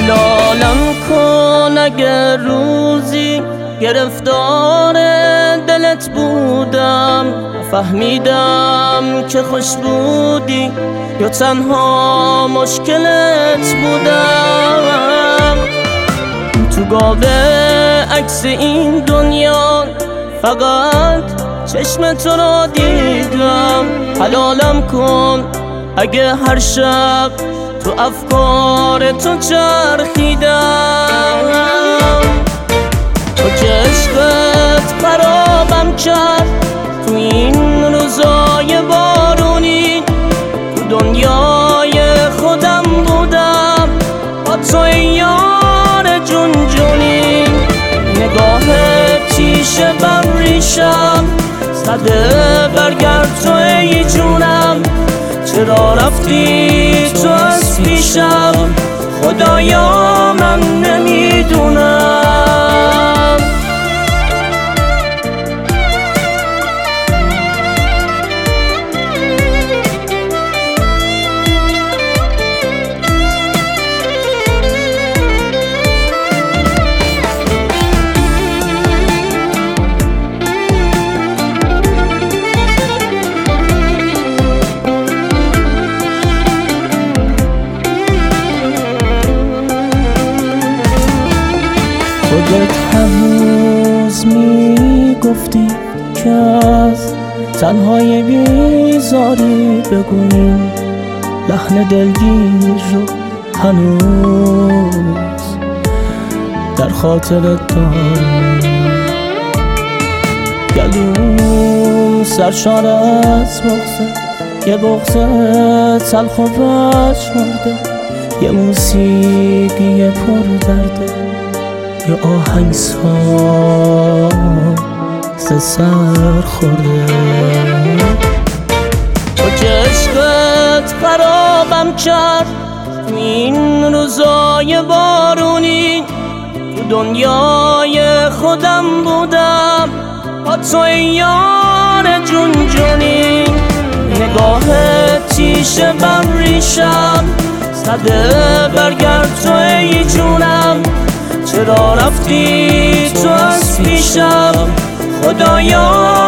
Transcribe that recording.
حلالم کن اگر روزی گرفتار دلت بودم، فهمیدم که خوش بودی یا تنها مشکلت بودم. تو گاوه عکس این دنیا فقط چشم تو را دیدم. حلالم کن اگه هر شب تو افکار تو چرخیدم. تو که عشقت خرابم کرد تو این روزای بارونی. تو دنیای خودم بودم با تو یار جون جونی. نگاه تیشه بر ریشم زده برگرد تو ای جونم. چرا رفتی تو از پیشم خدایا من نمیدونم. خودت هنوز میگفتی که از تنهای بیزاری بگوییم. لحن دلگیر رو هنوز در خاطرت دارم. گلوم سرشار از بغضه، یه بغض تلخ و پژمرده، یه موسیقی پر درده، یه آهنگساز سر خورده. تو که عشقت خرابم کرد تو این روزای بارونی. تو دنیای خودم بودم با تو یار جون جونی. نگاه تیشه بر ریشم زده برگرد تو ای جونم. چرا رفتی تو از پیشم خدایا